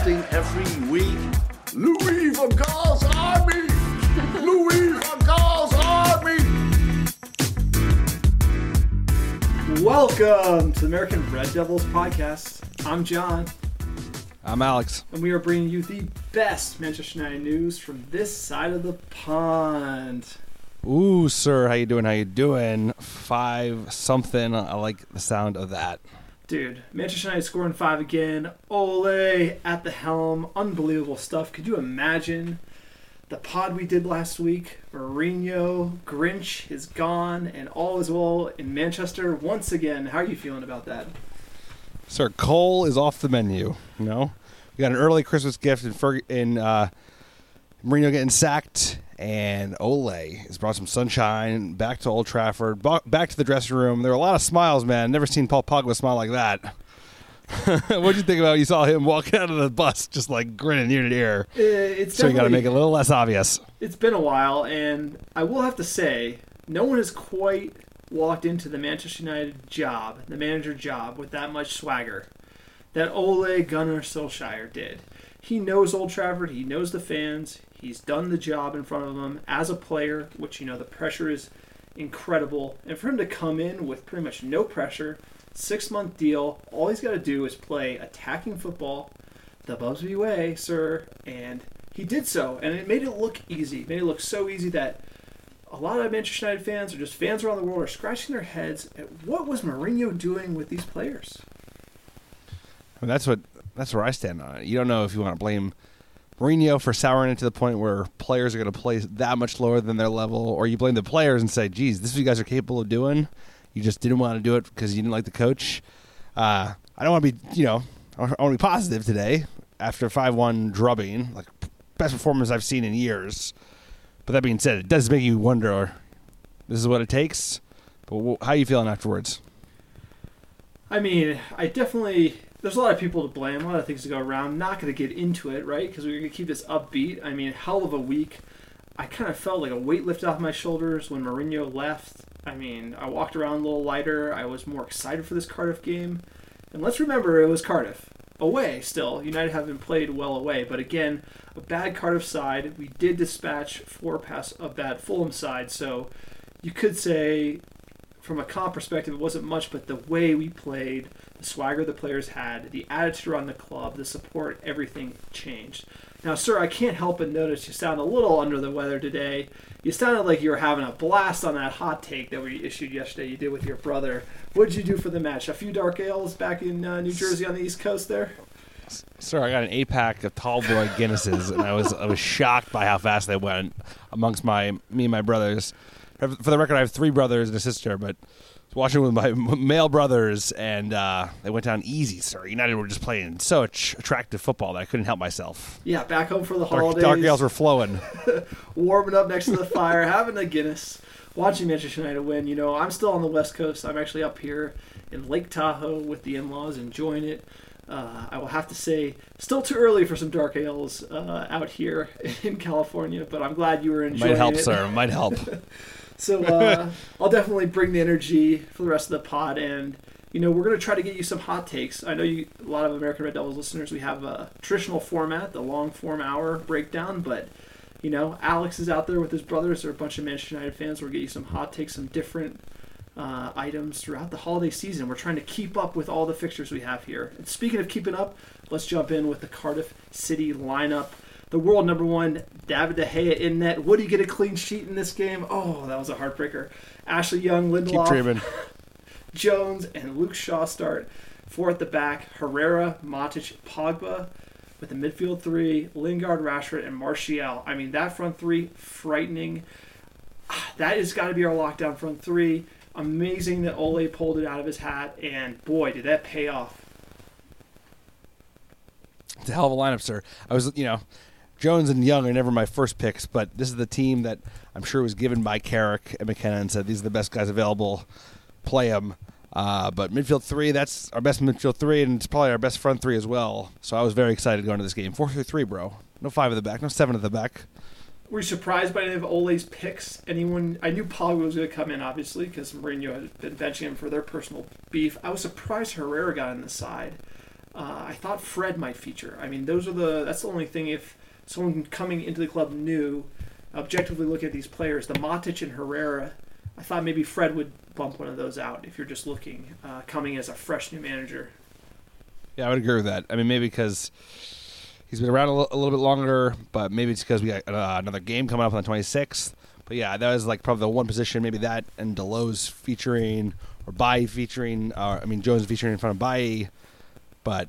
something every week. Louis van Gaal's Army! Louis van Gaal's Army! Welcome to the American Red Devils podcast. I'm John. I'm Alex. And we are bringing you the best Manchester United news from this side of the pond. Ooh, sir, how you doing? 5-something. I like the sound of that. Dude, Manchester United scoring 5 again. Ole at the helm. Unbelievable stuff. Could you imagine the pod we did last week? Mourinho, Grinch is gone, and all is well in Manchester once again. How are you feeling about that? Sir, Cole is off the menu. You know, we got an early Christmas gift in Mourinho getting sacked, and Ole has brought some sunshine back to Old Trafford, back to the dressing room. There were a lot of smiles, man. Never seen Paul Pogba smile like that. What'd you think about? You saw him walking out of the bus, just like grinning ear to ear. So you got to make it a little less obvious. It's been a while, and I will have to say, no one has quite walked into the Manchester United job, the manager job, with that much swagger that Ole Gunnar Solskjaer did. He knows Old Trafford. He knows the fans. He's done the job in front of them as a player, which, you know, the pressure is incredible. And for him to come in with pretty much no pressure, 6-month deal, all he's got to do is play attacking football the Busby way, sir. And he did so. And it made it look easy. It made it look so easy that a lot of Manchester United fans or just fans around the world are scratching their heads at what was Mourinho doing with these players. I mean, that's where I stand on it. You don't know if you want to blame Mourinho for souring it to the point where players are going to play that much lower than their level, or you blame the players and say, geez, this is what you guys are capable of doing. You just didn't want to do it because you didn't like the coach. I don't want to be, I want to be positive today after 5-1 drubbing, like best performance I've seen in years. But that being said, it does make you wonder, this is what it takes. But how are you feeling afterwards? I mean, there's a lot of people to blame, a lot of things to go around. Not going to get into it, right? Because we're going to keep this upbeat. I mean, hell of a week. I kind of felt like a weight lifted off my shoulders when Mourinho left. I mean, I walked around a little lighter. I was more excited for this Cardiff game. And let's remember, it was Cardiff. Away still. United haven't played well away. But again, a bad Cardiff side. We did dispatch 4 past a bad Fulham side. So you could say, from a comp perspective, it wasn't much, but the way we played, the swagger the players had, the attitude around the club, the support, everything changed. Now, sir, I can't help but notice you sound a little under the weather today. You sounded like you were having a blast on that hot take that we issued yesterday you did with your brother. What did you do for the match? A few dark ales back in New Jersey on the East Coast there? Sir, I got an 8-pack of Tall Boy Guinnesses, and I was shocked by how fast they went amongst me and my brothers. For the record, I have 3 brothers and a sister, but I was watching with my male brothers, and they went down easy, sir. United were just playing such attractive football that I couldn't help myself. Yeah, back home for the holidays. Dark ales were flowing. Warming up next to the fire, having a Guinness, watching Manchester United win. You know, I'm still on the West Coast. I'm actually up here in Lake Tahoe with the in-laws, enjoying it. I will have to say, still too early for some dark ales out here in California, but I'm glad you were enjoying it. Might help, sir. Might help. So I'll definitely bring the energy for the rest of the pod, and we're going to try to get you some hot takes. I know a lot of American Red Devils listeners, we have a traditional format, the long form hour breakdown, but Alex is out there with his brothers. They're a bunch of Manchester United fans. We'll get you some hot takes, some different items throughout the holiday season. We're trying to keep up with all the fixtures we have here. And speaking of keeping up, let's jump in with the Cardiff City lineup. The world number 1, David De Gea in net. Would he get a clean sheet in this game? Oh, that was a heartbreaker. Ashley Young, Lindelof, Keep dreaming. Jones, and Luke Shaw start. 4 at the back, Herrera, Matic, Pogba. With the midfield 3, Lingard, Rashford, and Martial. I mean, that front 3, frightening. That has got to be our lockdown front 3. Amazing that Ole pulled it out of his hat, and boy, did that pay off. It's a hell of a lineup, sir. I was, Jones and Young are never my first picks, but this is the team that I'm sure was given by Carrick and McKenna and said, these are the best guys available, play them. But midfield 3, that's our best midfield 3, and it's probably our best front 3 as well. So I was very excited going to this game. 4-3-3, bro. No 5 at the back, no 7 at the back. Were you surprised by any of Ole's picks? I knew Pogba was going to come in, obviously, because Mourinho had been benching him for their personal beef. I was surprised Herrera got on the side. I thought Fred might feature. I mean, that's the only thing. If someone coming into the club new, objectively looking at these players, the Matic and Herrera, I thought maybe Fred would bump one of those out if you're just looking, coming as a fresh new manager. Yeah, I would agree with that. I mean, maybe because he's been around a little bit longer, but maybe it's because we got another game coming up on the 26th. But yeah, that was like probably the one position, maybe that and Delos featuring, or Bailly featuring, Jones featuring in front of Bailly. But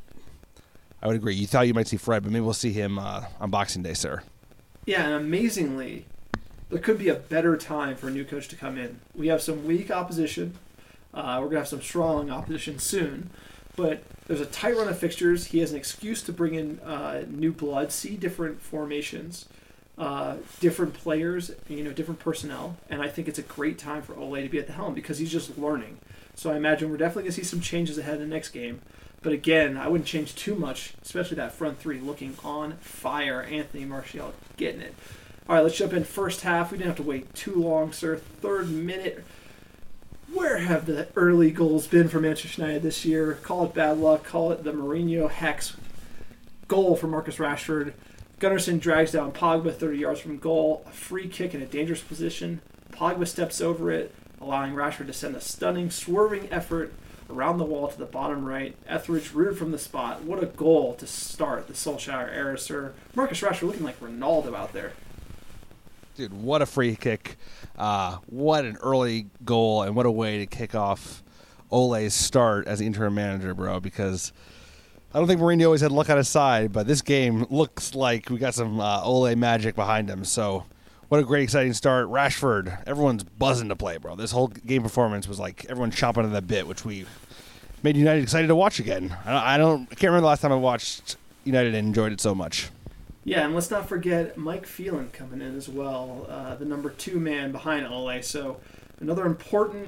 I would agree. You thought you might see Fred, but maybe we'll see him on Boxing Day, sir. Yeah, and amazingly, there could be a better time for a new coach to come in. We have some weak opposition. We're going to have some strong opposition soon. But there's a tight run of fixtures. He has an excuse to bring in new blood, see different formations, different players, different personnel. And I think it's a great time for Ole to be at the helm because he's just learning. So I imagine we're definitely going to see some changes ahead of the next game. But again, I wouldn't change too much, especially that front three looking on fire. Anthony Martial getting it. All right, let's jump in first half. We didn't have to wait too long, sir. 3rd minute. Where have the early goals been for Manchester United this year? Call it bad luck. Call it the Mourinho hex. Goal for Marcus Rashford. Gunnarsson drags down Pogba 30 yards from goal. A free kick in a dangerous position. Pogba steps over it, allowing Rashford to send a stunning, swerving effort around the wall to the bottom right. Etheridge rooted from the spot. What a goal to start the Solskjaer era, sir. Marcus Rashford looking like Ronaldo out there. Dude, what a free kick. What an early goal, and what a way to kick off Ole's start as interim manager, bro, because I don't think Mourinho always had luck on his side, but this game looks like we got some Ole magic behind him. So what a great, exciting start. Rashford, everyone's buzzing to play, bro. This whole game performance was like everyone chomping at the bit, which we made United excited to watch again. I can't remember the last time I watched United and enjoyed it so much. Yeah, and let's not forget Mike Phelan coming in as well, the number 2 man behind Ole. So another important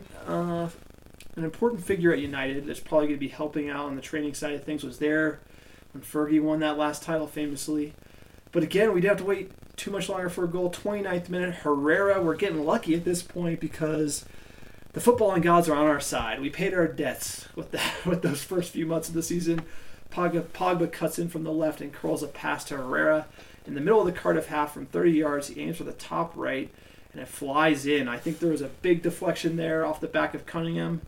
figure at United that's probably going to be helping out on the training side of things was there when Fergie won that last title famously. But again, we didn't have to wait too much longer for a goal. 29th minute, Herrera. We're getting lucky at this point because the footballing gods are on our side. We paid our debts with those first few months of the season. Pogba cuts in from the left and curls a pass to Herrera. In the middle of the Cardiff half from 30 yards, he aims for the top right, and it flies in. I think there was a big deflection there off the back of Cunningham.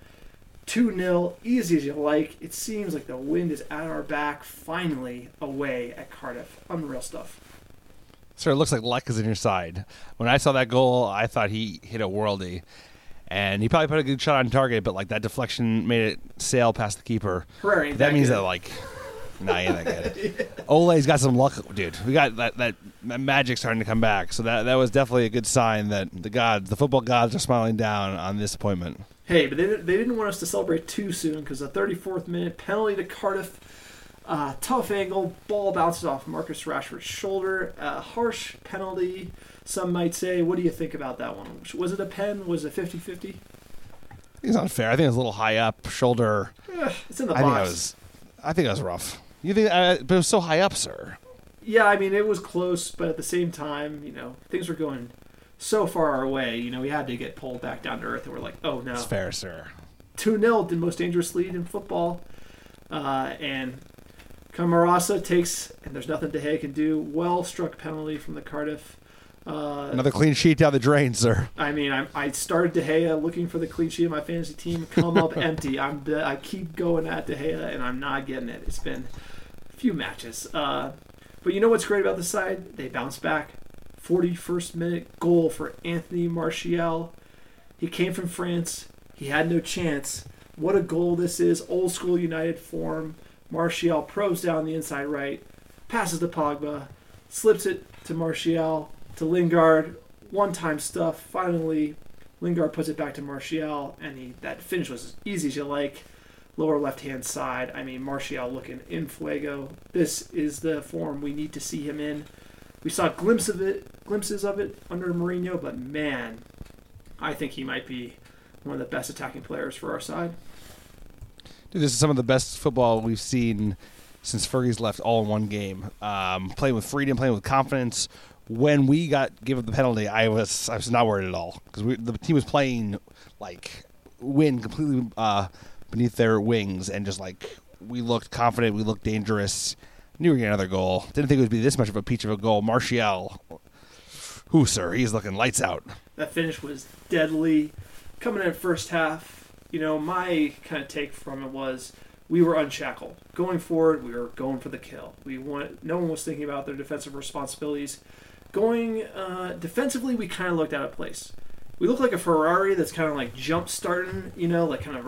2-0, easy as you like. It seems like the wind is at our back, finally away at Cardiff. Unreal stuff. Sir, it looks like luck is in your side. When I saw that goal, I thought he hit a worldie. And he probably put a good shot on target, but like that deflection made it sail past the keeper. Herrera that means that like, nah, he ain't that good. Yeah. Ole's got some luck, dude. We got that magic starting to come back. So that was definitely a good sign that the football gods are smiling down on this appointment. Hey, but they didn't want us to celebrate too soon because the 34th minute penalty to Cardiff. Tough angle, ball bounces off Marcus Rashford's shoulder. Harsh penalty, some might say. What do you think about that one? Was it a pen? Was it 50-50? It's unfair. I think it was a little high up, shoulder. It's in the box. I think it was rough. You think? But it was so high up, sir. Yeah, I mean, it was close, but at the same time, things were going so far our way. We had to get pulled back down to earth, and we're like, oh, no. It's fair, sir. 2-0, the most dangerous lead in football. And Camarasa takes, and there's nothing De Gea can do. Well-struck penalty from the Cardiff. Another clean sheet down the drain, sir. I mean, I started De Gea looking for the clean sheet of my fantasy team. Come up empty. I keep going at De Gea, and I'm not getting it. It's been a few matches. But you know what's great about this side? They bounce back. 41st minute goal for Anthony Martial. He came from France. He had no chance. What a goal this is. Old school United form. Martial probes down the inside right. Passes to Pogba. Slips it to Martial. To Lingard. One-time stuff. Finally, Lingard puts it back to Martial. And that finish was as easy as you like. Lower left-hand side. I mean, Martial looking in fuego. This is the form we need to see him in. We saw glimpses of it under Mourinho, but man, I think he might be one of the best attacking players for our side. Dude, this is some of the best football we've seen since Fergie's left all in one game. Playing with freedom, playing with confidence. When we gave up the penalty, I was not worried at all because the team was playing like wind completely beneath their wings and just like we looked confident. We looked dangerous. Knew we were getting another goal. Didn't think it would be this much of a peach of a goal. Martial, who, sir? He's looking lights out. That finish was deadly. Coming in first half, my kind of take from it was we were unshackled. Going forward, we were going for the kill. No one was thinking about their defensive responsibilities. Going defensively, we kind of looked out of place. We look like a Ferrari that's kind of like jump starting, like kind of,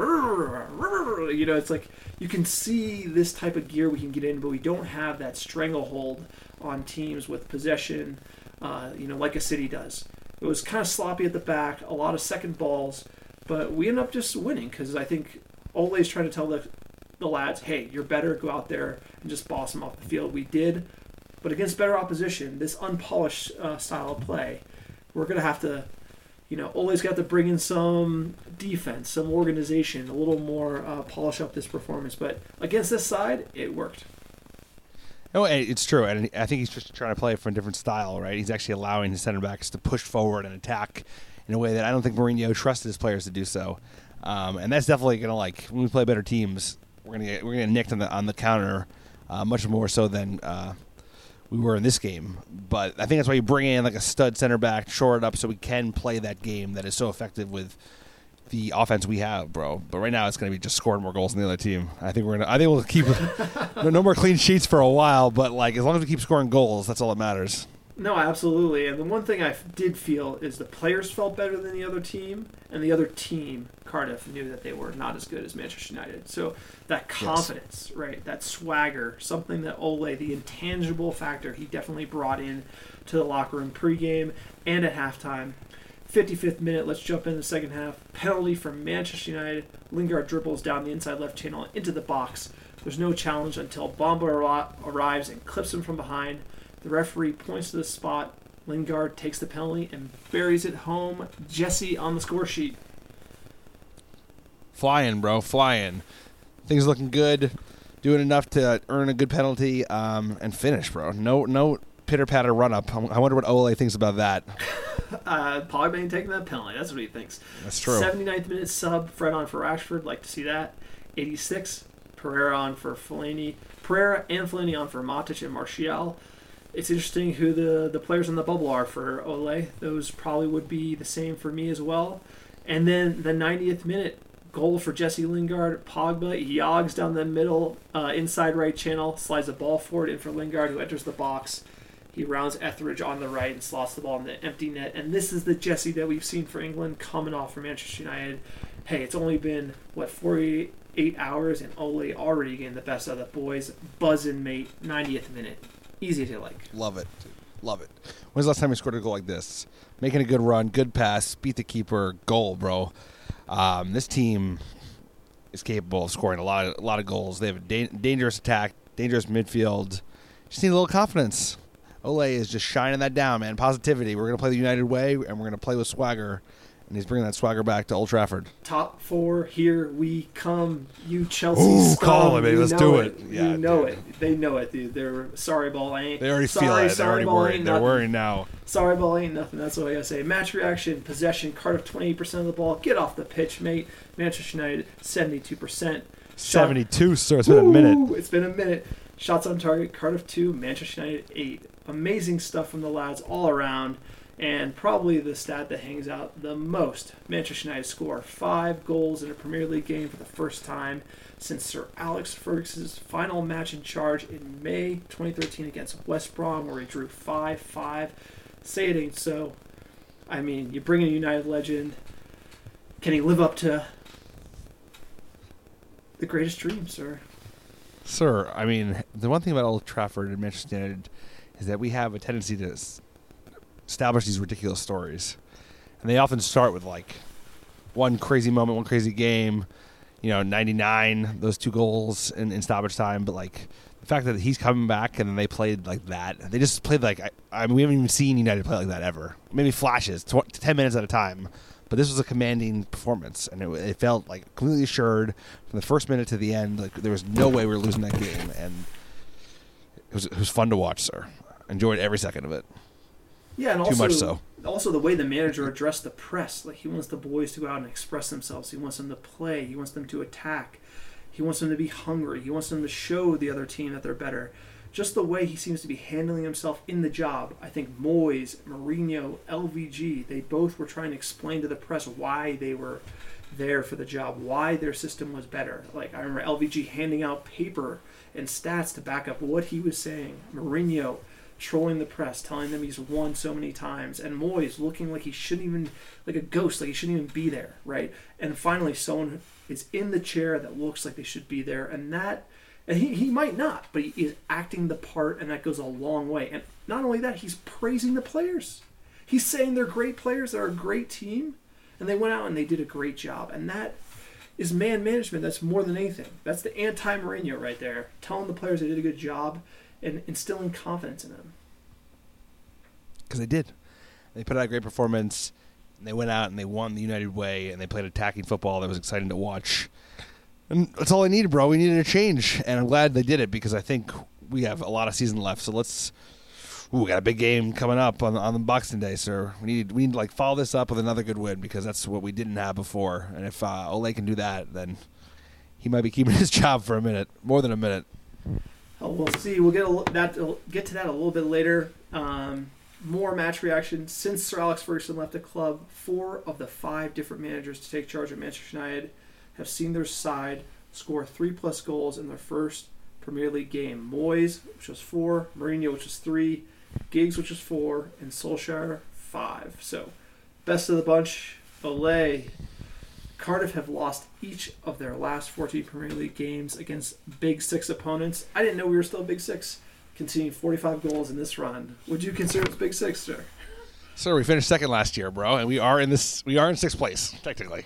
it's like you can see this type of gear we can get in, but we don't have that stranglehold on teams with possession, like a City does. It was kind of sloppy at the back, a lot of second balls, but we end up just winning because I think Ole's trying to tell the lads, hey, you're better, go out there and just boss them off the field. We did, but against better opposition, this unpolished style of play, we're going to have to, Ole's got to bring in some defense, some organization, a little more polish up this performance. But against this side, it worked. No, it's true, and I think he's just trying to play for a different style, right? He's actually allowing his center backs to push forward and attack in a way that I don't think Mourinho trusted his players to do so. And that's definitely going to, when we play better teams, we're going to get nicked on the counter much more so than we were in this game. But I think that's why you bring in like a stud center back, shore it up so we can play that game that is so effective with the offense we have, bro. But right now it's going to be just scoring more goals than the other team. I think we'll keep no more clean sheets for a while, but as long as we keep scoring goals, that's all that matters. No, absolutely. And the one thing I did feel is the players felt better than the other team, and the other team, Cardiff, knew that they were not as good as Manchester United. So that confidence, right, that swagger, something that Ole, the intangible factor, he definitely brought in to the locker room pregame and at halftime. 55th minute, let's jump in the second half. Penalty from Manchester United. Lingard dribbles down the inside left channel into the box. There's no challenge until Bamba arrives and clips him from behind. The referee points to the spot. Lingard takes the penalty and buries it home. Jesse on the score sheet. Flying, bro, flying. Things looking good. Doing enough to earn a good penalty and finish, bro. No pitter-patter run-up. I wonder what Ole thinks about that. Pogba ain't taking that penalty. That's what he thinks. That's true. 79th minute sub. Fred on for Rashford. Like to see that. 86. Pereira on for Fellaini. Pereira and Fellaini on for Matic and Martial. It's interesting who the players in the bubble are for Ole. Those probably would be the same for me as well. And then the 90th minute goal for Jesse Lingard. Pogba, he yogs down the middle, inside right channel, slides the ball forward in for Lingard, who enters the box. He rounds Etheridge on the right and slots the ball in the empty net. And this is the Jesse that we've seen for England coming off from Manchester United. Hey, it's only been, 48 hours, and Ole already getting the best out of the boys. Buzzing, mate. 90th minute. Easy to like. Love it, dude. Love it. When's the last time you scored a goal like this? Making a good run, good pass, beat the keeper, goal, bro. This team is capable of scoring a lot of goals. They have a dangerous attack, dangerous midfield. Just need a little confidence. Ole is just shining that down, man. Positivity. We're going to play the United way, and we're going to play with swagger. And he's bringing that swagger back to Old Trafford. Top four, here we come. You Chelsea Ooh, scum. call it, baby. Let's do it. Yeah, you know it. They know it, dude. They're sorry ball ain't. They already feel it. They're already worried. They're worried now. Sorry ball ain't nothing. That's what I got to say. Match reaction, possession, Cardiff 28% of the ball. Get off the pitch, mate. Manchester United 72%. 72, sir. It's been a minute. It's been a minute. Shots on target, Cardiff 2, Manchester United 8. Amazing stuff from the lads all around. And probably the stat that hangs out the most, Manchester United score 5 goals in a Premier League game for the first time since Sir Alex Ferguson's final match in charge in May 2013 against West Brom, where he drew 5-5. Say it ain't so. I mean, you bring in a United legend. Can he live up to the greatest dream, sir? Sir, I mean, the one thing about Old Trafford and Manchester United is that we have a tendency to establish these ridiculous stories, and they often start with one crazy moment, one crazy game, 99, those 2 goals in stoppage time. But the fact that he's coming back and then they played like that, they just played we haven't even seen United play like that ever. Maybe flashes, 10 minutes at a time. But this was a commanding performance, and it felt completely assured from the first minute to the end. There was no way we were losing that game, and it was fun to watch, sir. Enjoyed every second of it. Yeah, and too much so. Also, the way the manager addressed the press, he wants the boys to go out and express themselves. He wants them to play. He wants them to attack. He wants them to be hungry. He wants them to show the other team that they're better. Just the way he seems to be handling himself in the job. I think Moyes, Mourinho, LVG, they both were trying to explain to the press why they were there for the job, why their system was better. Like, I remember LVG handing out paper and stats to back up what he was saying. Mourinho trolling the press, telling them he's won so many times. And Moyes looking like he shouldn't even, like a ghost, like he shouldn't even be there, right? And finally, someone is in the chair that looks like they should be there. And he might not, but he is acting the part, and that goes a long way. And not only that, he's praising the players. He's saying they're great players, they're a great team, and they went out and they did a great job. And that is man management. That's more than anything. That's the anti-Mourinho right there, telling the players they did a good job and instilling confidence in them. Because they did. They put out a great performance, and they went out and they won the United way, and they played attacking football that was exciting to watch. And that's all I needed, bro. We needed a change, and I'm glad they did it because I think we have a lot of season left. So we got a big game coming up on the Boxing Day, sir. We need to like follow this up with another good win because that's what we didn't have before. And if Ole can do that, then he might be keeping his job for a minute, more than a minute. We'll see. We'll get to that a little bit later. More match reaction. Since Sir Alex Ferguson left the club, 4 of the 5 different managers to take charge of Manchester United have seen their side score 3+ goals in their first Premier League game. Moyes, which was 4, Mourinho, which was 3, Giggs, which was 4, and Solskjaer, 5. So, best of the bunch. Ole. Cardiff have lost each of their last 14 Premier League games against Big Six opponents. I didn't know we were still Big Six. Conceding 45 goals in this run. Would you consider it Big Six, sir? Sir, we finished second last year, bro, and we are in 6th place technically.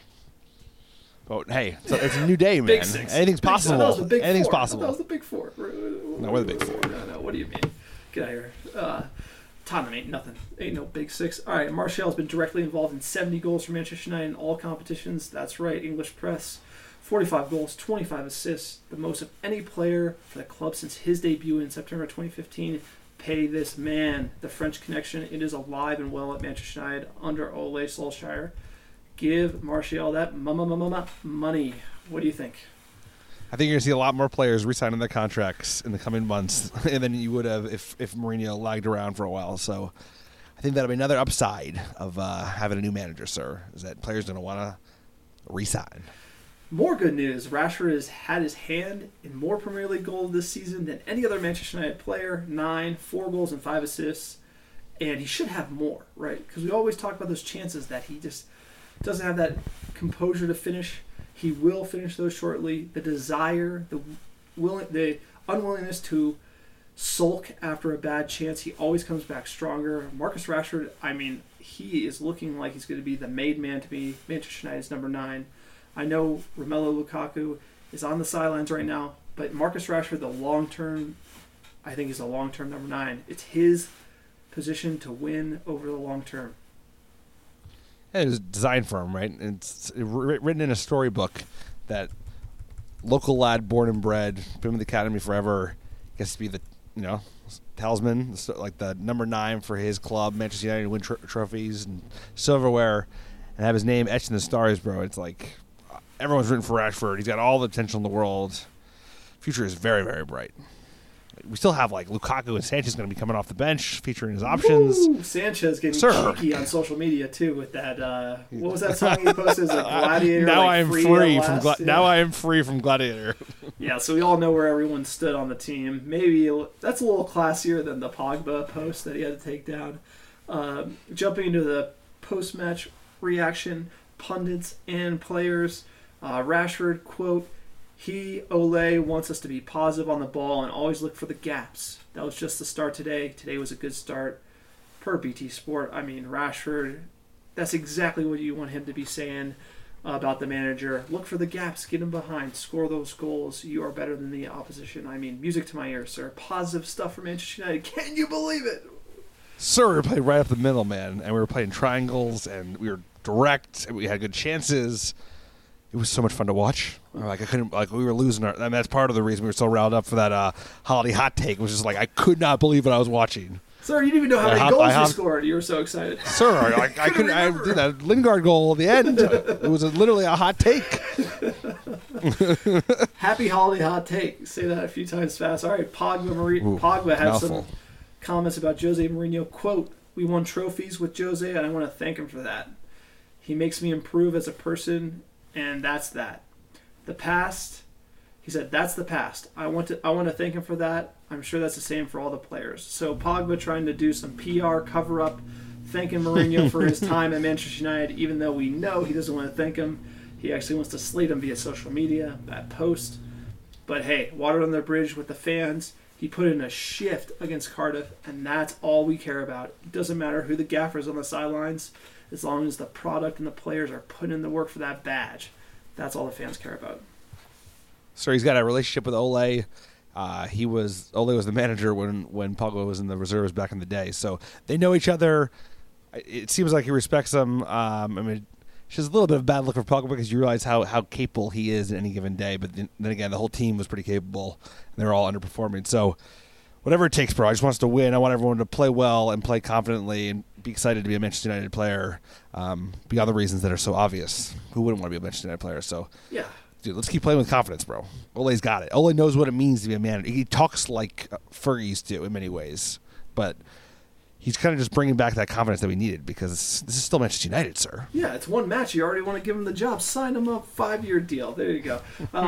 But hey, it's a new day, man. Big Six. Anything's possible. That was the Big Anything's Four. possible. That was the Big Four. No, we're the Big Four. No. What do you mean? Get out of here. Tottenham ain't nothing. Ain't no Big Six. All right, Martial has been directly involved in 70 goals for Manchester United in all competitions. That's right, English press. 45 goals, 25 assists, the most of any player for the club since his debut in September 2015. Pay this man. The French connection, it is alive and well at Manchester United under Ole Solskjaer. Give Martial that money. What do you think? I think you're going to see a lot more players re-signing their contracts in the coming months than you would have if Mourinho lagged around for a while. So I think that'll be another upside of having a new manager, sir, is that players are going to want to re-sign. More good news. Rashford has had his hand in more Premier League goals this season than any other Manchester United player. 9, 4 goals and 5 assists. And he should have more, right? Because we always talk about those chances that he just doesn't have that composure to finish. He will finish those shortly. The desire, the unwillingness to sulk after a bad chance, he always comes back stronger. Marcus Rashford, I mean, he is looking like he's going to be the made man to be Manchester United's number 9. I know Romelu Lukaku is on the sidelines right now, but Marcus Rashford, the long-term, I think he's a long-term number 9. It's his position to win over the long term. It was designed for him, right? It's written in a storybook that local lad, born and bred, been with the academy forever, gets to be the talisman, like the number 9 for his club, Manchester United, win trophies and silverware, and have his name etched in the stars, bro. It's like everyone's rooting for Rashford. He's got all the potential in the world. Future is very, very bright. We still have like Lukaku and Sanchez going to be coming off the bench, featuring his options. Woo! Sanchez getting cheeky on social media too with that. What was that song he posted? Like Gladiator. Now like I am free Now I am free from Gladiator. Yeah, so we all know where everyone stood on the team. Maybe that's a little classier than the Pogba post that he had to take down. Jumping into the post-match reaction, pundits and players. Rashford, quote, Ole wants us to be positive on the ball and always look for the gaps. That was just the start today. Today was a good start. Per BT Sport, I mean, Rashford, that's exactly what you want him to be saying about the manager. Look for the gaps, get him behind, score those goals. You are better than the opposition. I mean, music to my ears, sir. Positive stuff for Manchester United. Can you believe it? Sir, we were playing right up the middle, man, and we were playing triangles, and we were direct, and we had good chances. It was so much fun to watch. Like we were losing and that's part of the reason we were so riled up for that holiday hot take. Was just like I could not believe what I was watching. Sir, you didn't even know how many goals you scored. You were so excited. Sir, I couldn't. I did that Lingard goal at the end. It was literally a hot take. Happy holiday hot take. Say that a few times fast. All right, Pogba had mouthful. some comments about Jose Mourinho. Quote, "We won trophies with Jose, and I want to thank him for that. He makes me improve as a person, and that's that. The past," he said, "that's the past. I want to thank him for that. I'm sure that's the same for all the players." So Pogba trying to do some PR cover-up, thanking Mourinho for his time at Manchester United, even though we know he doesn't want to thank him. He actually wants to slate him via social media, that post. But hey, water on the bridge with the fans. He put in a shift against Cardiff, and that's all we care about. It doesn't matter who the gaffer is on the sidelines, as long as the product and the players are putting in the work for that badge. That's all the fans care about. So he's got a relationship with Ole. Ole was the manager when Pogba was in the reserves back in the day. So they know each other. It seems like he respects him. I mean, it's just a little bit of a bad look for Pogba because you realize how capable he is in any given day. But then again, the whole team was pretty capable, and they're all underperforming. So whatever it takes, bro. I just want us to win. I want everyone to play well and play confidently and be excited to be a Manchester United player beyond the reasons that are so obvious. Who wouldn't want to be a Manchester United player? So Yeah. dude, let's keep playing with confidence, bro. Ole's got it. Ole knows what it means to be a manager. He talks like Fergie used to in many ways, but he's kind of just bringing back that confidence that we needed because this is still Manchester United, sir. Yeah, it's one match. You already want to give him the job. Sign him up, 5-year deal. There you go.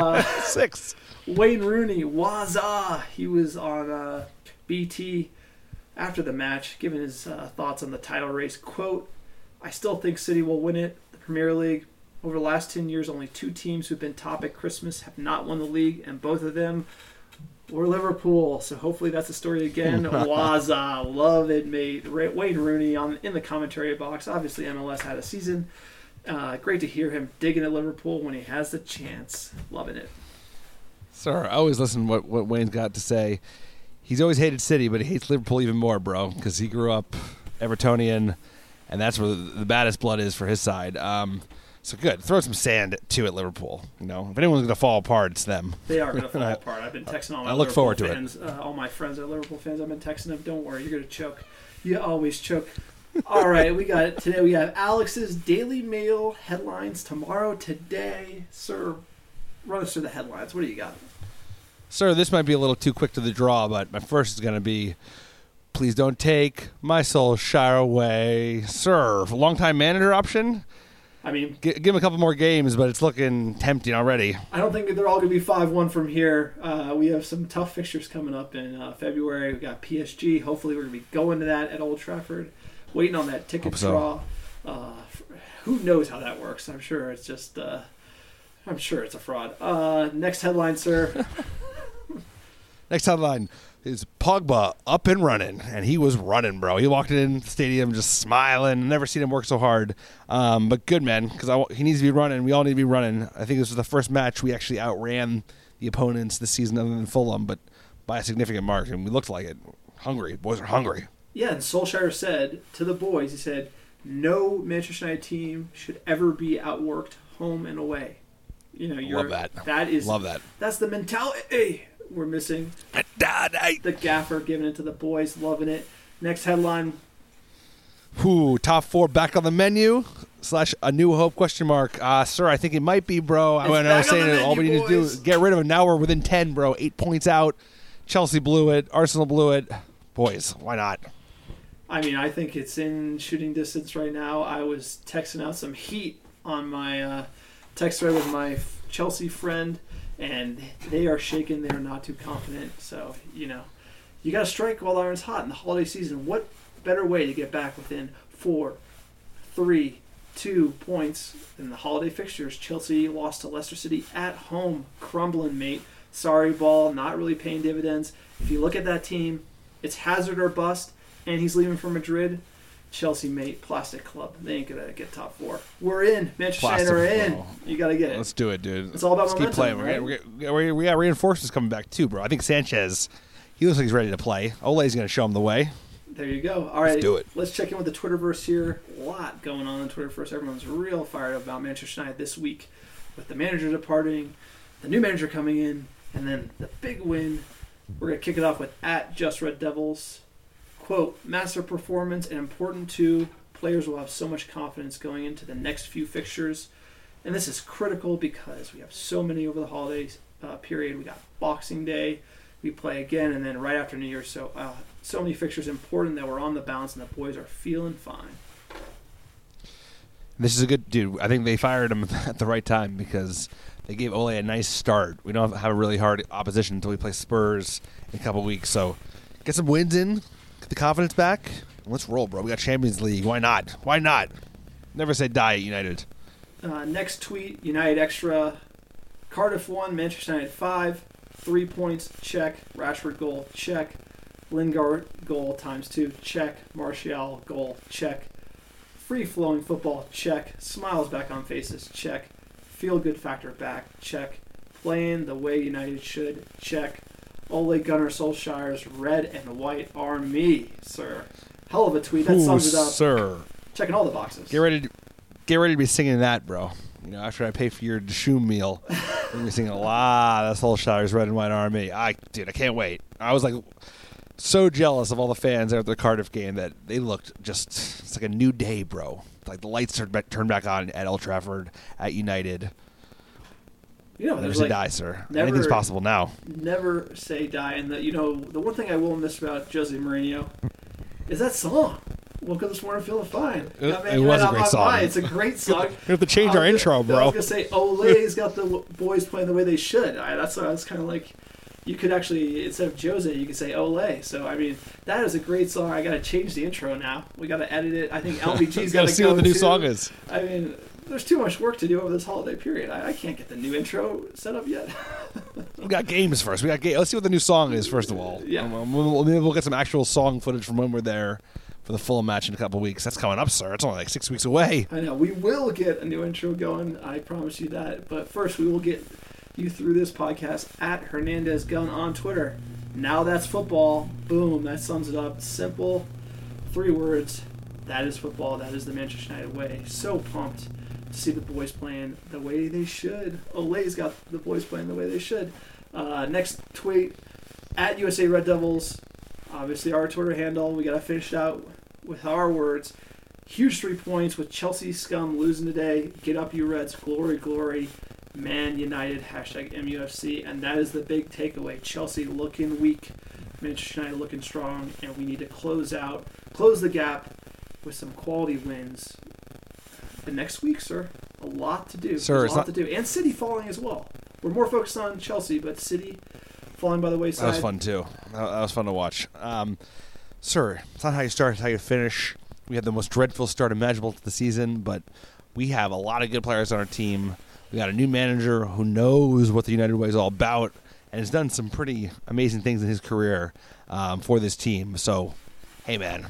6. Wayne Rooney, Waza. He was on BT after the match, giving his thoughts on the title race. Quote, "I still think City will win it, the Premier League. Over the last 10 years, only 2 teams who've been top at Christmas have not won the league, and both of them were Liverpool. So hopefully that's the story again." Waza, love it, mate. Wayne Rooney in the commentary box. Obviously, MLS had a season. Great to hear him digging at Liverpool when he has the chance. Loving it. Sir, I always listen to what Wayne's got to say. He's always hated City, but he hates Liverpool even more, bro, because he grew up Evertonian, and that's where the baddest blood is for his side. So good. Throw some sand too at Liverpool. You know, if anyone's going to fall apart, it's them. They are going to fall apart. I've been texting all my I look Liverpool forward to fans, all my friends are Liverpool fans. I've been texting them. Don't worry, you're going to choke. You always choke. All right, today we have Alex's Daily Mail headlines tomorrow. Today, sir, run us through the headlines. What do you got? Sir, this might be a little too quick to the draw, but my first is going to be, please don't take my Solskjaer away. Sir, long-time manager option? I mean, Give him a couple more games, but it's looking tempting already. I don't think that they're all going to be 5-1 from here. We have some tough fixtures coming up in February. We've got PSG. Hopefully we're going to be going to that at Old Trafford. Waiting on that ticket draw. Who knows how that works? I'm sure it's just... I'm sure it's a fraud. Next headline, sir. Next headline is Pogba up and running, and he was running, bro. He walked in the stadium just smiling. Never seen him work so hard. But good, man, because he needs to be running. We all need to be running. I think this was the first match we actually outran the opponents this season other than Fulham, but by a significant margin. We looked like it. Hungry. Boys are hungry. Yeah, and Solskjaer said to the boys, he said, no Manchester United team should ever be outworked home and away. You know, love that. Love that. That's the mentality we're missing. The gaffer giving it to the boys, loving it. Next headline. Top 4 back on the menu / a new hope question mark. Sir, I think it might be, bro. I was saying all we need to do is get rid of him. Now we're within 10, bro. 8 points out. Chelsea blew it. Arsenal blew it. Boys, why not? I mean, I think it's in shooting distance right now. I was texting out some heat on my text thread with my Chelsea friend, and they are shaking. They are not too confident. So, you know, you got to strike while the iron's hot in the holiday season. What better way to get back within 4, 3, 2 points in the holiday fixtures? Chelsea lost to Leicester City at home, crumbling, mate. Sorry, ball, not really paying dividends. If you look at that team, it's Hazard or bust, and he's leaving for Madrid. Chelsea, mate, plastic club. They ain't going to get top 4. We're in. Manchester United are in. You got to get it. Let's do it, dude. It's all about Let's momentum, keep playing. We got reinforcements coming back, too, bro. I think Sanchez, he looks like he's ready to play. Ole's going to show him the way. There you go. All right. Let's do it. Let's check in with the Twitterverse here. A lot going on in Twitterverse. Everyone's real fired up about Manchester United this week with the manager departing, the new manager coming in, and then the big win. We're going to kick it off with @JustRedDevils. Quote, master performance and important too. Players will have so much confidence going into the next few fixtures. And this is critical because we have so many over the holidays period. We got Boxing Day, we play again, and then right after New Year's. So so many fixtures important that we're on the bounce, and the boys are feeling fine. This is a good dude. I think they fired him at the right time because they gave Ole a nice start. We don't have a really hard opposition until we play Spurs in a couple weeks. So get some wins in, get the confidence back, and let's roll, bro. We got Champions League. Why not? Why not? Never say die at United. Next tweet, United Extra. Cardiff 1, Manchester United 5. 3 points, check. Rashford goal, check. Lingard goal ×2, check. Martial goal, check. Free-flowing football, check. Smiles back on faces, check. Feel-good factor back, check. Playing the way United should, check. Ole Gunnar Solskjaer's red and white army, sir. Hell of a tweet. That sums it up. Sir. Checking all the boxes. Get ready to be singing that, bro. You know, after I pay for your Dishoom meal, you're going to be singing a lot of Solskjaer's red and white army. Dude, I can't wait. I was like so jealous of all the fans after the Cardiff game that they looked it's like a new day, bro. Like the lights turned back on at Old Trafford, at United. You know, Never there's say die, sir. never- Anything's possible now. Never say die. And the one thing I will miss about Jose Mourinho is that song. Woke up this morning feeling fine. It was a great song. It's a great song. We have to change our intro, bro. I was gonna say Ole's got the boys playing the way they should. That's why I was kind of like, you could actually, instead of Jose, you could say Ole. So I mean, that is a great song. I got to change the intro now. We got to edit it. I think LBG's got to see go what the new too. song is. I mean, there's too much work to do over this holiday period. I can't get the new intro set up yet. We got games first. Let's see what the new song is first of all. Yeah. Maybe we'll get some actual song footage from when we're there for the Fulham match in a couple weeks. That's coming up, sir. It's only like 6 weeks away. I know. We will get a new intro going. I promise you that. But first, we will get you through this podcast at Hernandez Gun on Twitter. Now that's football. Boom. That sums it up. Simple. 3 words. That is football. That is the Manchester United way. So pumped to see the boys playing the way they should. Ole's got the boys playing the way they should. Next tweet, at USA Red Devils. Obviously, our Twitter handle. We got to finish it out with our words. Huge 3 points with Chelsea scum losing today. Get up, you Reds. Glory, glory. Man United. #MUFC. And that is the big takeaway. Chelsea looking weak. Manchester United looking strong. And we need to close the gap with some quality wins. The next week, sir. A lot to do. Sir, There's a lot to do. And City falling as well. We're more focused on Chelsea, but City falling by the wayside. That was fun, too. That was fun to watch. Sir, it's not how you start, it's how you finish. We had the most dreadful start imaginable to the season, but we have a lot of good players on our team. We got a new manager who knows what the United way is all about and has done some pretty amazing things in his career for this team. So, hey, man.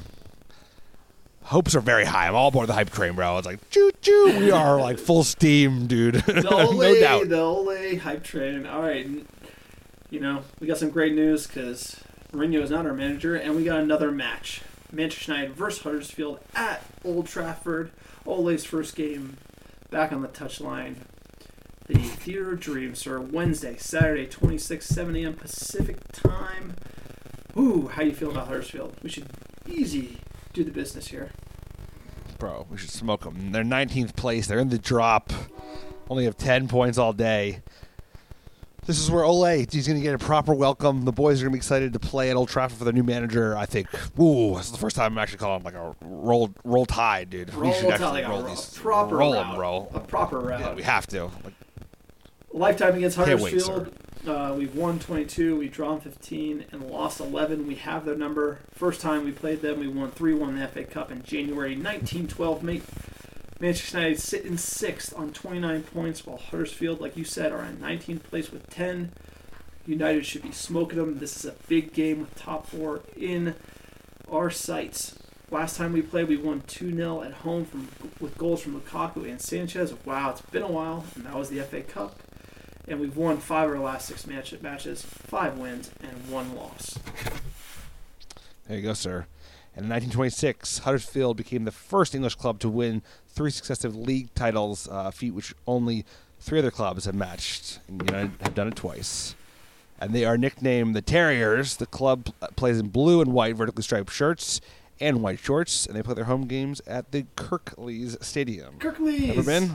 Hopes are very high. I'm all aboard the hype train, bro. It's like, choo-choo. We are like full steam, dude. The Ole, no doubt. The Ole hype train. All right. You know, we got some great news because Mourinho is not our manager, and we got another match. Manchester United versus Huddersfield at Old Trafford. Ole's first game back on the touchline. The Theater of Dreams, sir. Wednesday, Saturday, 26, 7 a.m. Pacific time. Ooh, how you feel about Huddersfield? We should easy do the business here. Bro, we should smoke them. They're 19th place. They're in the drop. Only have 10 points all day. This is where Ole, he's going to get a proper welcome. The boys are going to be excited to play at Old Trafford for their new manager. I think, this is the first time I'm actually calling him like a roll tide, dude. We should actually roll these. Proper roll route. them, bro. A proper route. Yeah, we have to. Like, Lifetime against Can't wait, Huddersfield. We've won 22, we've drawn 15, and lost 11. We have their number. First time we played them, we won 3-1 in the FA Cup in January 1912. Manchester United sit in 6th on 29 points, while Huddersfield, like you said, are in 19th place with 10. United should be smoking them. This is a big game with top 4 in our sights. Last time we played, we won 2-0 at home with goals from Lukaku and Sanchez. Wow, it's been a while, and that was the FA Cup. And we've won 5 of our last 6 matches, 5 wins and 1 loss. there you go, sir. And in 1926, Huddersfield became the first English club to win 3 successive league titles, a feat which only 3 other clubs have matched. And United have done it twice. And they are nicknamed the Terriers. The club plays in blue and white vertically striped shirts and white shorts, and they play their home games at the Kirklees Stadium. Kirklees! Ever been?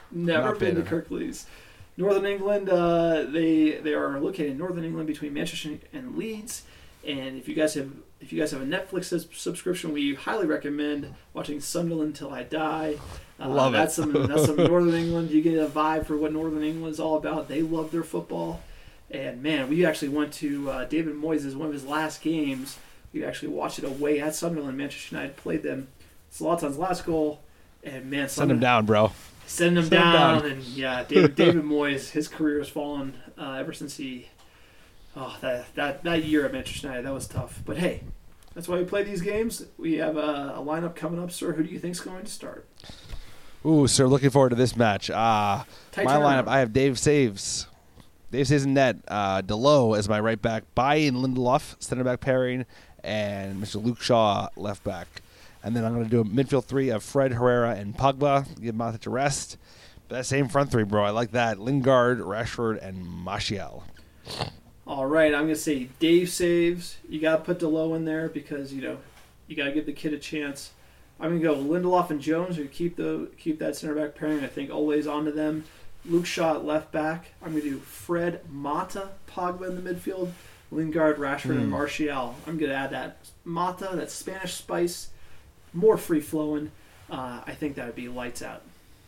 Never Not been to been. Kirklees. Northern England, they are located in Northern England between Manchester and Leeds. And if you guys have a Netflix subscription, we highly recommend watching Sunderland Till I Die. Love it. That's some Northern England. You get a vibe for what Northern England is all about. They love their football. And man, we actually went to David Moyes' one of his last games. We actually watched it away at Sunderland. Manchester United played them. Zlatan's last goal, and man, Send him down, bro. Send him down. And yeah, David Moyes, his career has fallen ever since he. Oh, that year at Manchester United, that was tough. But hey, that's why we play these games. We have a lineup coming up, sir. Who do you think's going to start? Ooh, sir, looking forward to this match. My Tight lineup, turnaround. I have Dave Saves. Dave Saves in net. Delo as my right back. Bailly and Lindelof, center back pairing. And Mr. Luke Shaw, left back. And then I'm going to do a midfield three of Fred, Herrera, and Pogba. Give Matic a rest. But that same front three, bro. I like that. Lingard, Rashford, and Martial. All right, I'm going to say Dave Saves. You got to put Delo in there because, you got to give the kid a chance. I'm going to go Lindelof and Jones who keep that center back pairing. I think Ole's onto them. Luke Shaw at left back. I'm going to do Fred, Mata, Pogba in the midfield. Lingard, Rashford, and Martial. I'm going to add that Mata, that Spanish spice, more free-flowing. I think that would be lights out.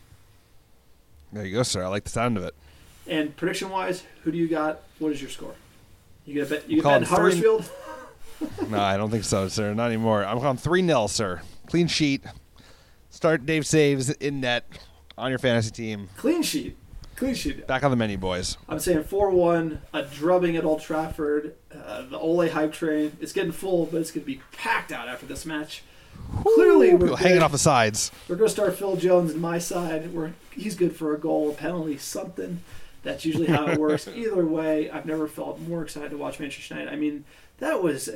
There you go, sir. I like the sound of it. And prediction-wise, who do you got? What is your score? You got bet? You Calling bet Huddersfield? No, I don't think so, sir. Not anymore. I'm calling 3-0, sir. Clean sheet. Start Dave Saves in net on your fantasy team. Clean sheet. Back on the menu, boys. I'm saying 4-1, a drubbing at Old Trafford. The Ole hype train. It's getting full, but it's going to be packed out after this match. Clearly, People hanging off the sides. We're going to start Phil Jones on my side. He's good for a goal, a penalty, something. That's usually how it works. Either way, I've never felt more excited to watch Manchester United. I mean, that was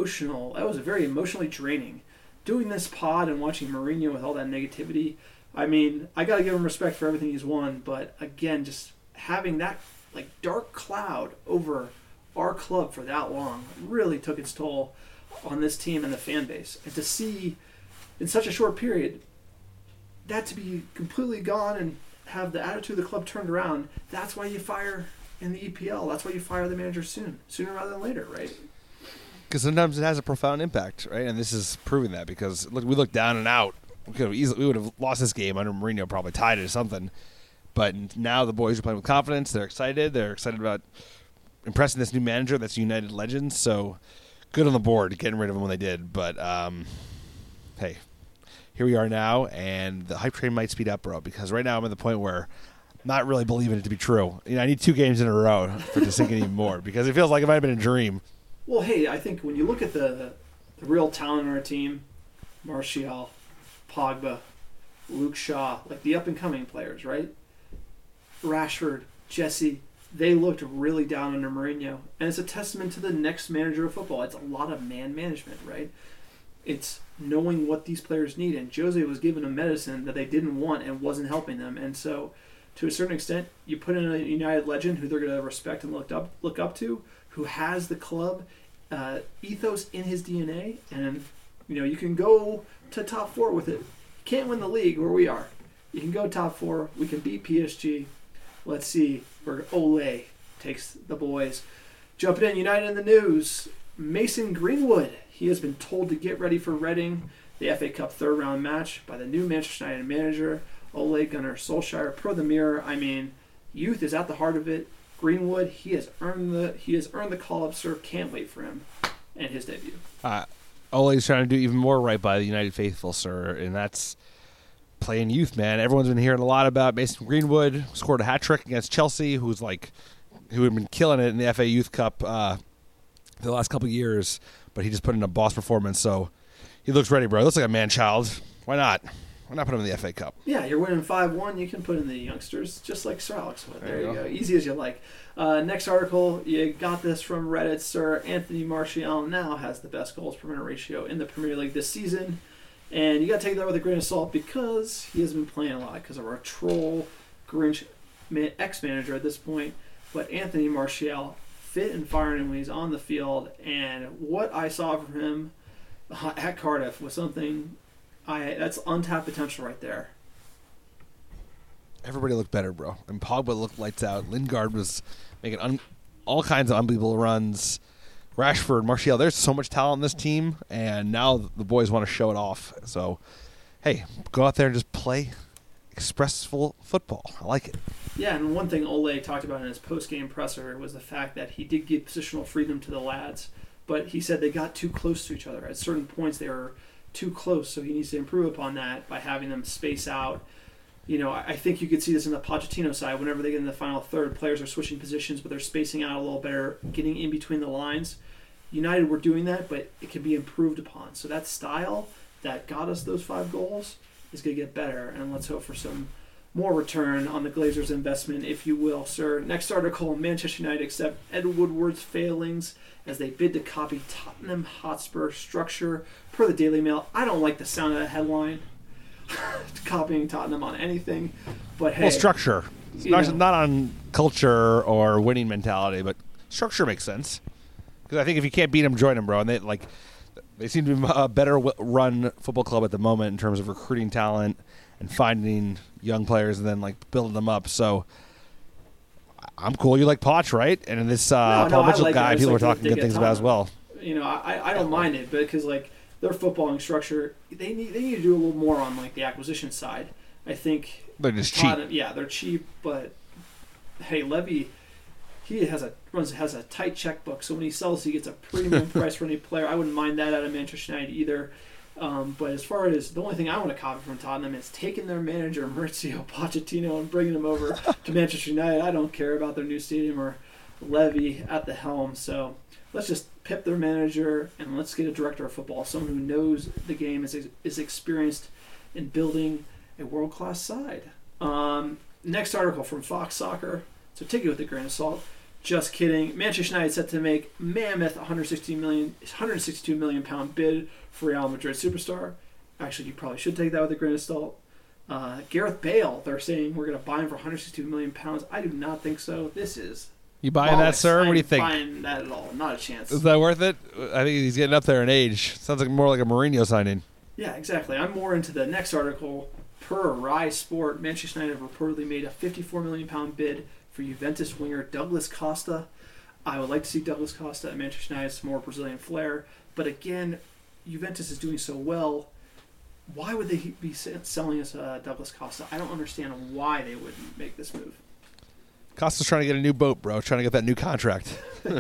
a very emotionally draining. Doing this pod and watching Mourinho with all that negativity, I mean, I got to give him respect for everything he's won, but again, just having that dark cloud over our club for that long really took its toll on this team and the fan base. And to see in such a short period that to be completely gone and have the attitude of the club turned around, that's why you fire in the EPL. That's why you fire the manager sooner rather than later, right? Because sometimes it has a profound impact, right? And this is proving that because we look down and out. We would have lost this game under Mourinho, probably tied it or something. But now the boys are playing with confidence. They're excited. They're excited about impressing this new manager that's United legend. So good on the board getting rid of him when they did. But hey, here we are now, and the hype train might speed up, bro. Because right now I'm at the point where I'm not really believing it to be true. I need 2 games in a row for it to sink in even more because it feels like it might have been a dream. Well, hey, I think when you look at the real talent on our team, Martial, Pogba, Luke Shaw, the up-and-coming players, right? Rashford, Jesse, they looked really down under Mourinho. And it's a testament to the next manager of football. It's a lot of man management, right? It's knowing what these players need. And Jose was giving them medicine that they didn't want and wasn't helping them. And so, to a certain extent, you put in a United legend who they're going to respect and look up to, who has the club ethos in his DNA. And, you can go to top 4 with it. You can't win the league where we are. You can go top 4. We can beat PSG. Let's see where Ole takes the boys. Jumping in, United in the news. Mason Greenwood. He has been told to get ready for Reading, the FA Cup third-round match by the new Manchester United manager, Ole Gunnar Solskjaer. Per the Mirror, I mean, youth is at the heart of it. Greenwood, he has earned the call-up, sir. Can't wait for him and his debut. Ole's trying to do even more right by the United faithful, sir, and that's playing youth, man. Everyone's been hearing a lot about Mason Greenwood. Scored a hat trick against Chelsea, who had been killing it in the FA Youth Cup the last couple of years, but he just put in a boss performance, so he looks ready, bro. He looks like a man-child. Why not? Why not put him in the FA Cup? Yeah, you're winning 5-1. You can put in the youngsters, just like Sir Alex would. There you go. Easy as you like. Next article, you got this from Reddit. Sir Anthony Martial now has the best goals per minute ratio in the Premier League this season. And you got to take that with a grain of salt because he has been playing a lot because of our troll, Grinch ex-manager at this point. But Anthony Martial, fit and firing when he's on the field. And what I saw from him at Cardiff was something... that's untapped potential right there. everybody looked better, bro. And Pogba looked lights out. Lingard was making all kinds of unbelievable runs. Rashford, Martial, there's so much talent in this team, and now the boys want to show it off. So, hey, go out there and just play expressive football. I like it. Yeah, and one thing Ole talked about in his post-game presser was the fact that he did give positional freedom to the lads, but he said they got too close to each other. At certain points, they were too close, so he needs to improve upon that by having them space out. You know, I think you could see this in the Pochettino side. Whenever they get in the final third, players are switching positions, but they're spacing out a little better, getting in between the lines. United were doing that, but it can be improved upon. So that style that got us those 5 goals is going to get better, and let's hope for some more return on the Glazers' investment, if you will, sir. Next article, Manchester United accept Ed Woodward's failings as they bid to copy Tottenham Hotspur structure, per the Daily Mail. I don't like the sound of that headline. Copying Tottenham on anything, but hey, well, structure. It's not on culture or winning mentality, but structure makes sense. Because I think if you can't beat them, join them, bro. And they seem to be a better run football club at the moment in terms of recruiting talent and finding young players and then like building them up. So I'm cool. You like Poch, right? And this Paul Mitchell guy, people are talking good things about as well. You know, I don't mind it, because like their footballing structure, they need to do a little more on like the acquisition side. I think they're just cheap. Yeah, they're cheap, but hey, Levy, he has a tight checkbook, so when he sells, he gets a premium price for any player. I wouldn't mind that out of Manchester United either. But as far as the only thing I want to copy from Tottenham is taking their manager Maurizio Pochettino and bringing him over to Manchester United. I don't care about their new stadium or Levy at the helm. So let's just pip their manager and let's get a director of football, someone who knows the game, is experienced in building a world-class side. Next article from Fox Soccer. So take it with a grain of salt. Just kidding. Manchester United set to make mammoth 162 million pound bid for Real Madrid superstar. Actually, you probably should take that with a grain of salt. Gareth Bale, they're saying we're going to buy him for 162 million pounds. I do not think so. This is you buying that, sir? What do you think? Buying that at all? Not a chance. Is that worth it? I think he's getting up there in age. Sounds like more like a Mourinho signing. Yeah, exactly. I'm more into the next article. Per Rai Sport, Manchester United have reportedly made a 54 million pound bid for Juventus winger Douglas Costa. I would like to see Douglas Costa at Manchester United, some more Brazilian flair. But again, Juventus is doing so well. Why would they be selling us Douglas Costa? I don't understand why they wouldn't make this move. Costa's trying to get a new boat, bro. Trying to get that new contract.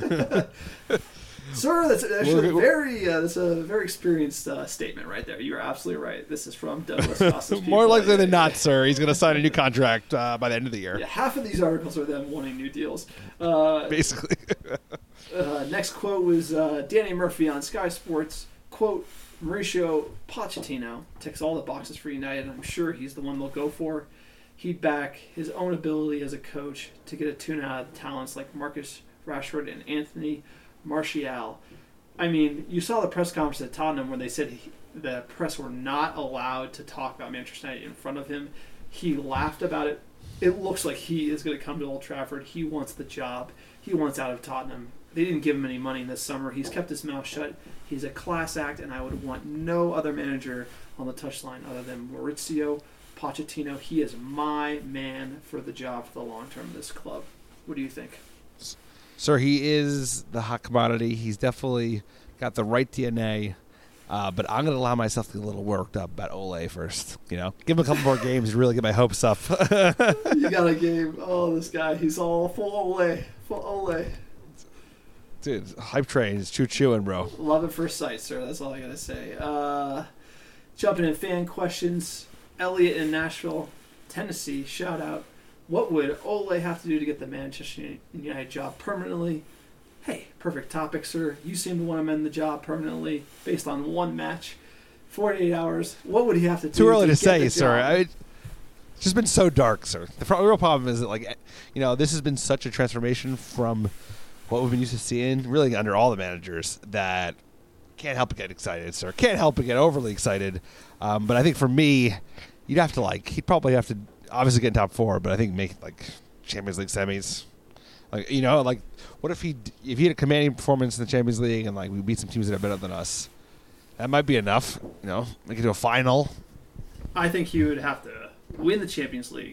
Sir, that's actually that's a very experienced statement right there. You're absolutely right. This is from Douglas Costa's people. More likely than not, sir. He's going to sign a new contract by the end of the year. Yeah, half of these articles are them wanting new deals. Basically. Next quote was Danny Murphy on Sky Sports. Quote, Mauricio Pochettino ticks all the boxes for United, and I'm sure he's the one they'll go for. He'd back his own ability as a coach to get a tune out of talents like Marcus Rashford and Anthony Martial. I mean, you saw the press conference at Tottenham where they said the press were not allowed to talk about Manchester United in front of him. He laughed about it. It looks like he is going to come to Old Trafford. He wants the job. He wants out of Tottenham. They didn't give him any money this summer. He's kept his mouth shut. He's a class act, and I would want no other manager on the touchline other than Maurizio Pochettino. He is my man for the job for the long term of this club. What do you think? Sir, he is the hot commodity. He's definitely got the right DNA. But I'm going to allow myself to get a little worked up about Ole first. You know, give him a couple more games to really get my hopes up. You got a game. Oh, this guy, he's all full Ole. Full Ole. Dude, hype train is choo-chooing, bro. Love at first sight, sir. That's all I got to say. Jumping in fan questions. Elliot in Nashville, Tennessee, shout out. What would Ole have to do to get the Manchester United job permanently? Hey, perfect topic, sir. You seem to want him in the job permanently based on one match. 48 hours. What would he have to do? Too early to say, job? sir. It's just been so dark, sir. The real problem is that, like, you know, this has been such a transformation from what we've been used to seeing, really under all the managers, that can't help but get excited, sir. Can't help but get overly excited. But I think for me, you'd have to, he'd probably have to obviously get in top 4, but I think make, Champions League semis. Like, you know, what if he had a commanding performance in the Champions League and, we beat some teams that are better than us? That might be enough, you know, make it to a final. I think he would have to win the Champions League,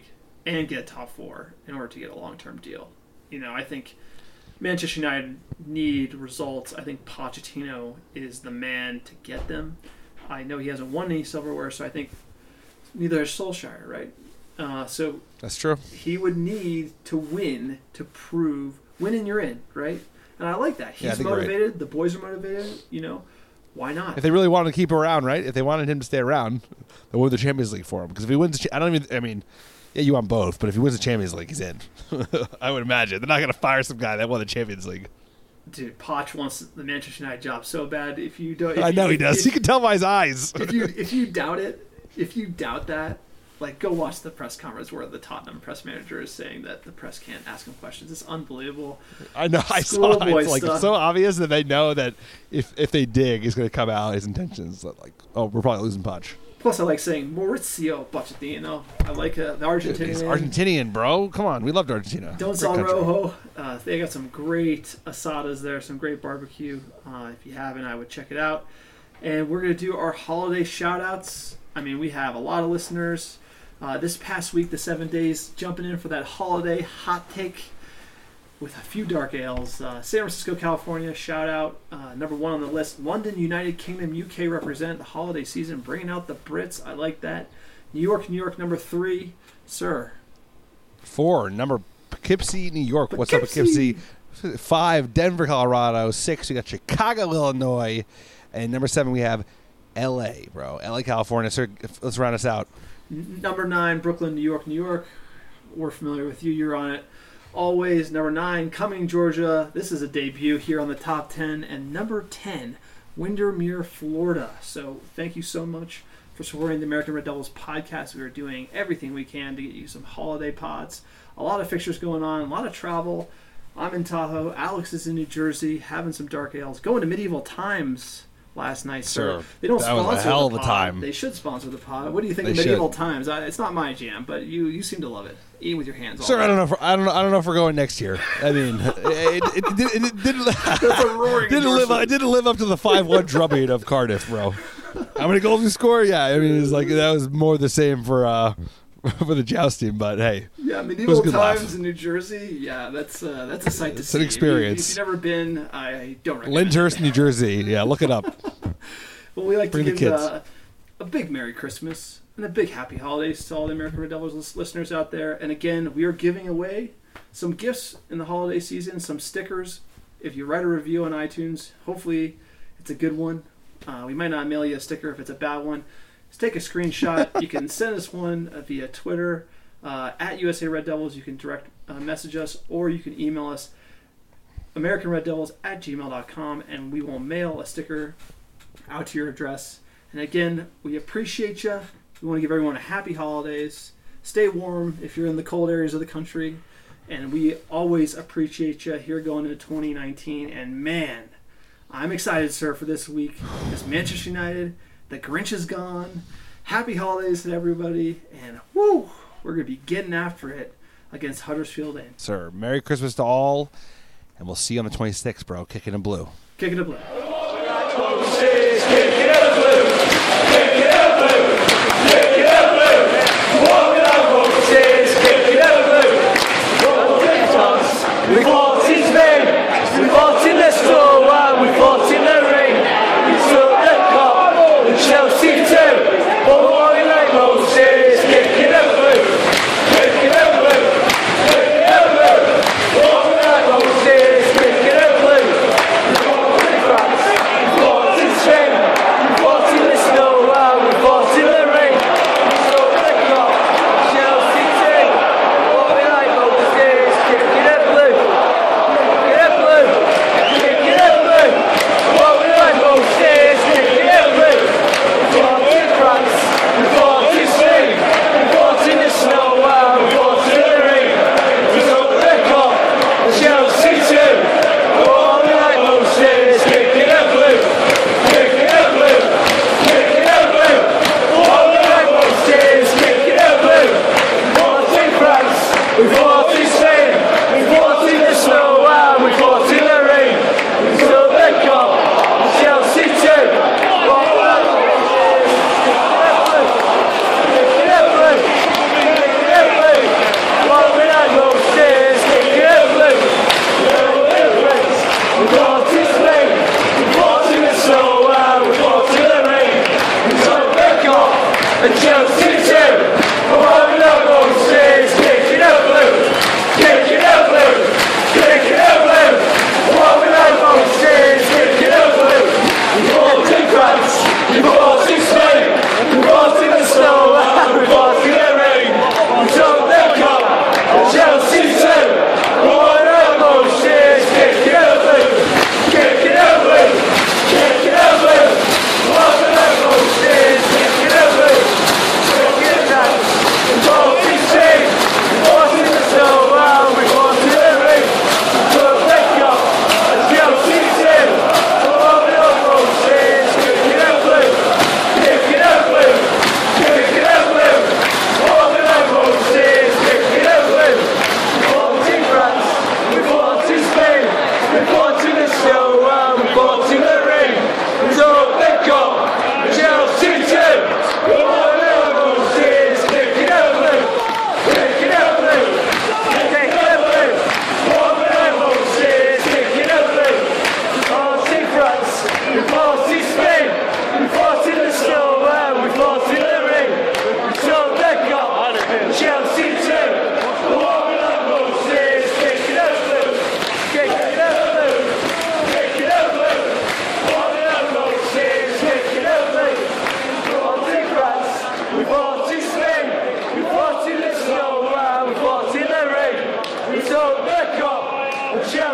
and get top 4 in order to get a long-term deal. I think Manchester United need results. I think Pochettino is the man to get them. I know he hasn't won any silverware, so I think neither is Solskjaer, right? So That's true. he would need to win to prove win and you're in, right? And I like that. He's motivated. The boys are motivated. Why not? If they really wanted to keep him around, right? If they wanted him to stay around, they win the Champions League for him. Because if he wins, yeah, you want both, but if he wins the Champions League, he's in. I would imagine. They're not going to fire some guy that won the Champions League. Dude, Poch wants the Manchester United job so bad. If you don't, I know he does. You can tell by his eyes. If you doubt it, if you doubt that, go watch the press conference where the Tottenham press manager is saying that the press can't ask him questions. It's unbelievable. I know. I saw it. It's so obvious that they know that if they dig, he's going to come out. His intentions we're probably losing Poch. Plus, I like saying Maurizio Pochettino. I like the Argentinian. He's Argentinian, bro. Come on. We loved Argentina. Don't Sal Rojo. They got some great asadas there, some great barbecue. If you haven't, I would check it out. And we're going to do our holiday shout-outs. We have a lot of listeners. This past week, the 7 days, jumping in for that holiday hot take with a few dark ales. San Francisco, California, shout out. Number 1 on the list. London, United Kingdom, UK represent the holiday season, bringing out the Brits. I like that. New York, number 3. Sir. 4, number Poughkeepsie, New York. What's up, Poughkeepsie? 5, Denver, Colorado. 6, we got Chicago, Illinois. And number 7, we have L.A., bro. L.A., California. Sir, let's round us out. Number 9, Brooklyn, New York. We're familiar with you. You're on it. Always. Number 9, Cumming, Georgia. This is a debut here on the top 10. And number 10, Windermere, Florida. So thank you so much for supporting the American Red Devils podcast. We are doing everything we can to get you some holiday pods. A lot of fixtures going on, a lot of travel. I'm in Tahoe. Alex is in New Jersey, having some dark ales. Going to Medieval Times last night, sir. They don't sponsor was a hell of the a pod. time. They should sponsor the pod. What do you think of Medieval Times? It's not my jam, but you seem to love it. Eat with your hands. Sir, I don't know if we're going next year. It didn't live up to the 5-1 drubbing of Cardiff, bro. How many goals we score? Yeah, it's that was more the same for the jousting, but hey. Yeah, Medieval Times in New Jersey. Yeah, that's a sight to see. It's an experience. If you've never been, I don't recommend Lyndhurst, New Jersey. Yeah, look it up. Well, we like to give a big Merry Christmas and a big Happy Holidays to all the American Red Devils listeners out there. And again, we are giving away some gifts in the holiday season, some stickers. If you write a review on iTunes, hopefully it's a good one. We might not mail you a sticker if it's a bad one. Just take a screenshot. You can send us one via Twitter at USA Red Devils. You can direct message us, or you can email us AmericanRedDevils@gmail.com, and we will mail a sticker out to your address. And again, we appreciate you. We want to give everyone a happy holidays. Stay warm if you're in the cold areas of the country. And we always appreciate you here going into 2019. And man, I'm excited, sir, for this week. Because Manchester United, the Grinch is gone. Happy holidays to everybody. And woo, we're going to be getting after it against Huddersfield. Sir, Merry Christmas to all. And we'll see you on the 26th, bro. Kicking in blue. Kicking in blue. We fought in Spain, we fought in the store, we fought in the rain, we took the cup, and Chelsea too, but what we like most is kicking the blue, kicking the blue, kicking the blue, what we like most is kicking the blue, we fought in France, we fought in Spain, we fought in the snow, we fought in the rain, we took the cup, Chelsea too.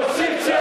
Chelsea 2.